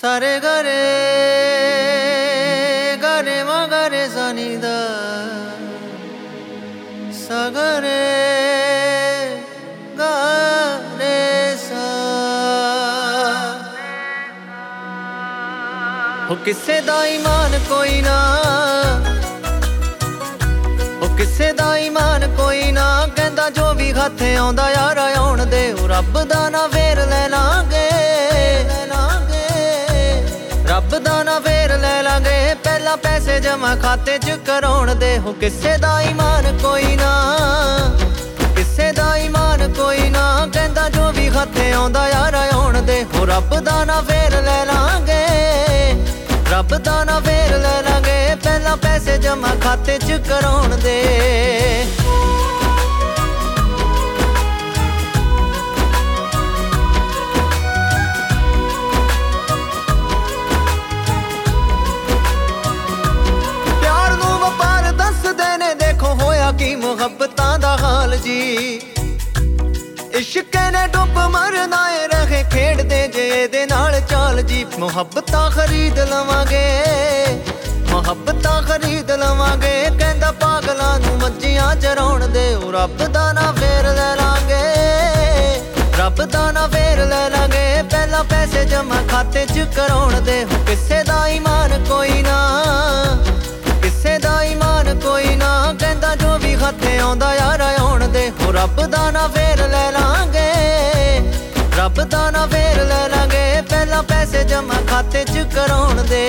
सारे गरे गरे मगरे सनिदा सगरे गरे सा हो किसे दा ईमान कोई ना हो किसे दा ईमान कोई ना कहंदा जो भी हथे आउंदा यार आउण दे रब दा ना फेर ले लांगे रब दा ना फेर ले लांगे पहला पैसे जमा खाते च कराउण दे हो किसे दा ईमान कोई ना किसे दा ईमान कोई ना कहंदा जो भी हथे आउंदा यार आउण दे हो रब दा ना फेर ले लांगे रब दा ना फेर ले लांगे पहला पैसे जमा खाते च कराउण दे की मुहब्बतां दा हाल जी इश्क ने डुब मरना है रहे खेड़दे जे दे नाल चाल जी मुहब्बतां खरीद लवांगे मुहब्बतां खरीद लवांगे कहंदा पागलां नूं मज्जियां चराउण दे रब दा ना फेर ले लांगे रब दा ना फेर ले लांगे पहला पैसे जमा खाते च कराउण दे किसे दा ईमान कोई ना किसे दा ईमान कोई ना कहंदा जो भी हथे आउंदा यार आउण दे हो रब दा ना फेर ले लांगे रब दा ना फेर ले लांगे पहला पैसे जमा खाते च कराउण दे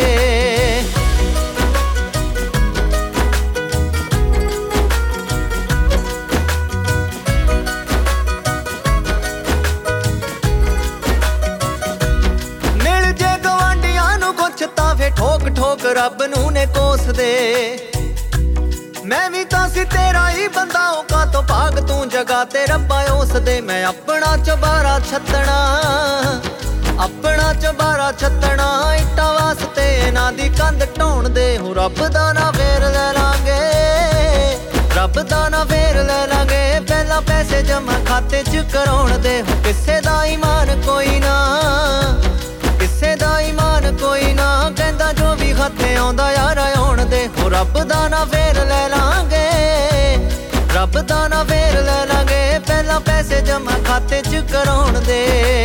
मिल जे गवांडियां नूं कुछ तां फे ठोक ठोक रब नूं ने कोस दे मैं भी तां सी तेरा ही बंदा का तो भाग तू जगा ते रब्बा उस दे मैं अपना चबारा छत्तना अपना चबारा छत्तना इट्टा वास्ते ना दी कंध ढाउण दे हो रब दा ना फेर ले लांगे रब दा ना फेर ले लांगे पहला पैसे जमा खाते च कराउण दे हो किसे दा ईमान कोई ना किसे दा ईमान कोई ना कहंदा जो भी हथे आउंदा यार आउण दे हो रब दा ना फेर ले लांगे रब दा ना फेर ले लांगे पहला पैसे जमा खाते च कराउण दे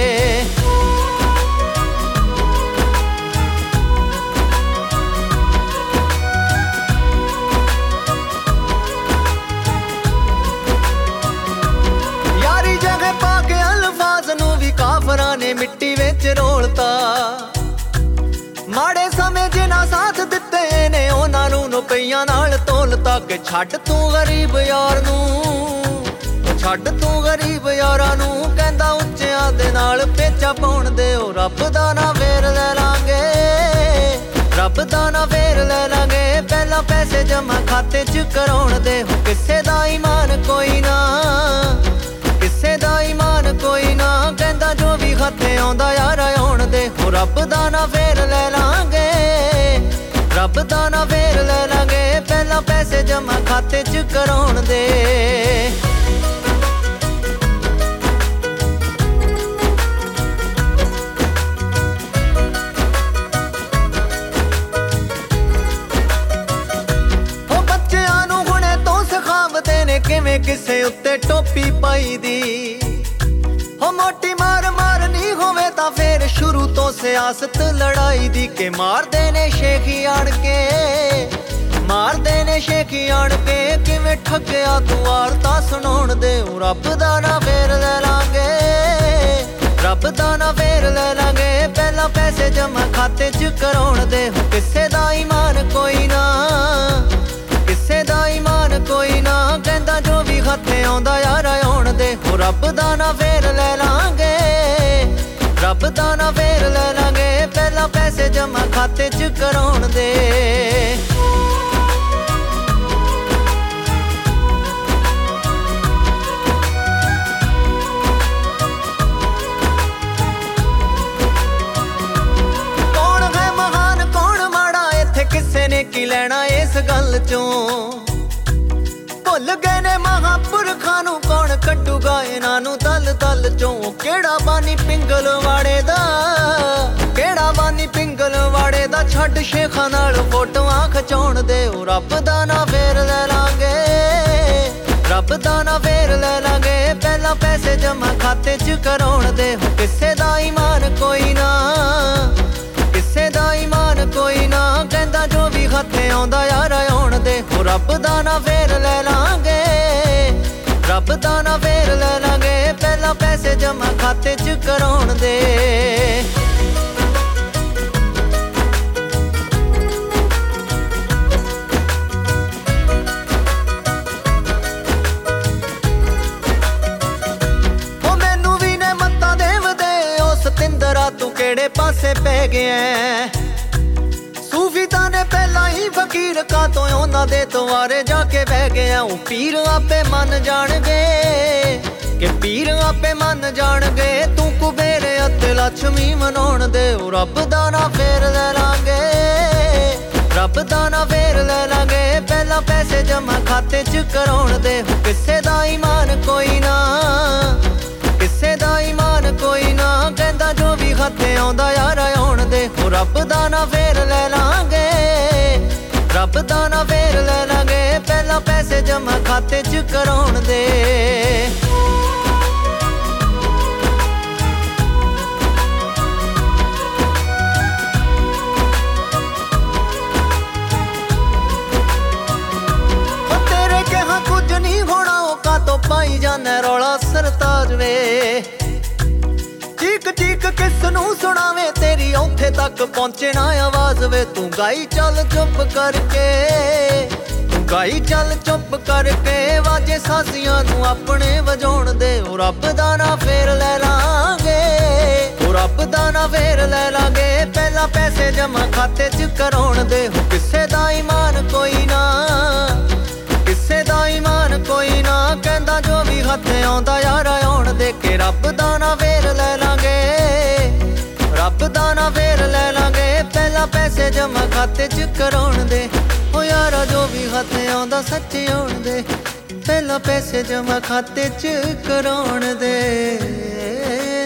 यारी जगह पाके अल्फाज नूं भी काफरां ने मिट्टी विच रोलता माड़े समय जिन्हां साथ दिते ने उन्हां नूं रुपइयां नाल तोलता कि छड्ड तू गरीब यार नूं छड्ड तू गरीब यारां नूं कहंदा उच्चियां दे नाल पेचा पाउण दे ओ रब दा ना फेर ले लांगे रब दा ना फेर ले लांगे पहला पैसे जमा खाते च कराउण दे हो किसे दा ईमान कोई ना किसे दा ईमान कोई ना कहंदा जो भी हथे आउंदा यार आउण दे हो रब दा ना फेर ले लांगे रब दा ना फेर ले लांगे पहला पैसे जमा खाते च कराउण दे हो बच्चियां नूं हुणे तो सिखावदे ने किवें किसे उत्ते टोपी पाई दी हो मोटी मार मारनी होवे तां फेर शुरू तो सियासत लड़ाई दी के मारदे ने शेखी आण के मारदे ने शेखी आण के किवें ठग्गिया तू वारता सुणाउण दे रब दा ना फेर ले लांगे रब दा ना फेर ले लांगे पहला पैसे जमा खाते च कराउण दे हो किसे दा ईमान कोई ना किसे दा ईमान कोई ना कहंदा जो भी हथे आउंदा यार आउण दे हो रब दा ना फेर ले लांगे रब दा ना फेर ले लांगे पहला पैसे जमा खाते च कराउण दे कौन है महान कौन माड़ा इत्थे किसे ने की लेना इस गल चों भुल गए ने महापुरखां नूं कौन कट्टूगा इन्हां नूं दल दल चों केड़ा बानी पिंगल वाड़े दा केड़ा बानी ਸ਼ੇਖਾਂ ਨਾਲ ਫੋਟੋਆਂ ਖਿਚਾਉਣ ਦੇ ਉਹ ਰੱਬ ਦਾ ਨਾਂ ਫੇਰ ਲੈ ਲਾਂਗੇ, ਰੱਬ ਦਾ ਨਾਂ ਫੇਰ ਲੈ ਲਾਂਗੇ। ਪਹਿਲਾਂ ਪੈਸੇ ਜਮਾ ਖਾਤੇ 'ਚ ਕਰਾਉਣ ਦੇ ਹੋ ਕਿਸੇ ਦਾ ਈਮਾਨ ਕੋਈ ਨਾ, ਕਿਸੇ ਦਾ ਈਮਾਨ ਕੋਈ ਨਾ। ਕਹਿੰਦਾ ਜੋ ਵੀ ਹੱਥੇ ਆਉਂਦਾ ਯਾਰ ਆਉਣ ਦੇ ਹੋ ਰੱਬ ਦਾ ਨਾਂ ਫੇਰ ਲੈ ਲਾਂਗੇ, ਰੱਬ ਦਾ ਨਾਂ ਫੇਰ ਲੈ ਲਾਂਗੇ। ਪਹਿਲਾਂ ਪੈਸੇ ਜਮਾ ਖਾਤੇ 'ਚ ਕਰਾਉਣ ਦੇ। ਸਤਿੰਦਰਾ ਤੂੰ ਕਿਹੜੇ ਪਾਸੇ ਪੈ ਗਿਆ, ਸੂਫੀ ਤਾਂ ਨੇ ਪਹਿਲਾਂ ਹੀ ਫਕੀਰ ਕਾ ਤੋਂ ਉਹਨਾਂ ਦੇ ਦੁਆਰੇ ਜਾ ਕੇ ਬਹਿ ਗਿਆ। ਉਹ ਪੀਰ ਆਪੇ ਮੰਨ ਜਾਣਗੇ ਕਿ ਪੀਰ ਆਪੇ ਮੰਨ ਜਾਣਗੇ। ਤੂੰ ਕੁਬੇਰ ਅਤੇ ਲక్ష్ਮੀ ਮਨਾਉਣ ਦੇ ਉਹ ਰੱਬ ਦਾ ਨਾਂ ਫੇਰ ਲੈ ਲਾਂਗੇ, ਰੱਬ ਦਾ ਨਾਂ ਫੇਰ ਲੈ ਲਾਂਗੇ। ਪਹਿਲਾਂ ਪੈਸੇ ਜਮਾ ਖਾਤੇ 'ਚ ਕਰਾਉਣ ਦੇ ਹੋ ਕਿਸੇ ਦਾ ਈਮਾਨ ਕੋਈ ਨਾ, ਕਿਸੇ ਦਾ ਈਮਾਨ ਕੋਈ ਨਾ। ਕਹਿੰਦਾ ਜੋ ਵੀ ਹੱਥੇ ਆਉਂਦਾ ਯਾਰ ਆਉਣ ਦੇ ਹੋ ਰੱਬ ਦਾ ਨਾਂ ਫੇਰ ਲੈ ਲਾਂਗੇ, ਰੱਬ ਦਾ ਨਾਂ ਫੇਰ ਲੈ ਲਾਂਗੇ। ਪਹਿਲਾਂ ਪੈਸੇ ਜਮਾ ਖਾਤੇ 'ਚ ਕਰਾਉਣ ਦੇ। ਤੇਰੇ ਕਿਹਾ ਕੁਝ ਨਹੀਂ ਹੋਣਾ ਉਹ ਕਾਤੋਂ ਪਾਈ ਜਾਣਾ ਰੌਲਾ ਸਰਤਾਜ ਵੇ। ਚੀਕ ਚੀਕ ਕਿਸ ਨੂੰ ਸੁਣਾਵੇ ਤੇਰੀ ਉੱਥੇ ਤੱਕ ਪਹੁੰਚੇ ਨਾ ਆਵਾਜ਼ ਵੇ। ਤੂੰ ਗਾਈ ਚੱਲ ਚੁੱਪ ਕਰਕੇ, ਤੂੰ ਗਾਈ ਚੱਲ ਚੁੱਪ ਕਰਕੇ। ਵਾਜੇ ਸਾਜ਼ੀਆਂ ਨੂੰ ਆਪਣੇ ਵਜਾਉਣ ਦੇ ਉਹ ਰੱਬ ਦਾ ਨਾਂ ਫੇਰ ਲੈ ਲਾਂਗੇ, ਉਹ ਰੱਬ ਦਾ ਨਾਂ ਫੇਰ ਲੈ ਲਾਂਗੇ। ਪਹਿਲਾਂ ਪੈਸੇ ਜਮਾ ਖਾਤੇ 'ਚ ਕਰਾਉਣ ਦੇ ਹੋ ਕਿਸੇ ਦਾ ਈਮਾਨ ਕੋਈ ਨਾ, ਕਿਸੇ ਦਾ ਈਮਾਨ ਕੋਈ ਨਾ। ਕਹਿੰਦਾ ਜੋ ਵੀ ਹੱਥੇ ਆਉਂਦਾ ਯਾਰ ਆਉਣ ਦੇ ਕੇ ਰੱਬ ਦਾ ਨਾਂ ਫੇਰ ਲੈ ਲਾਂਗੇ, ਰੱਬ ਦਾ ਨਾਂ ਫੇਰ ਲੈ ਲਾਂਗੇ। ਪਹਿਲਾਂ ਪੈਸੇ ਜਮਾ ਖਾਤੇ 'ਚ ਕਰਾਉਣ ਦੇ ਉਹ ਯਾਰਾ ਜੋ ਵੀ ਹੱਥੇ ਆਉਂਦਾ ਸੱਚ ਆਉਣ ਦੇ। ਪਹਿਲਾਂ ਪੈਸੇ ਜਮਾ ਖਾਤੇ 'ਚ ਕਰਾਉਣ ਦੇ।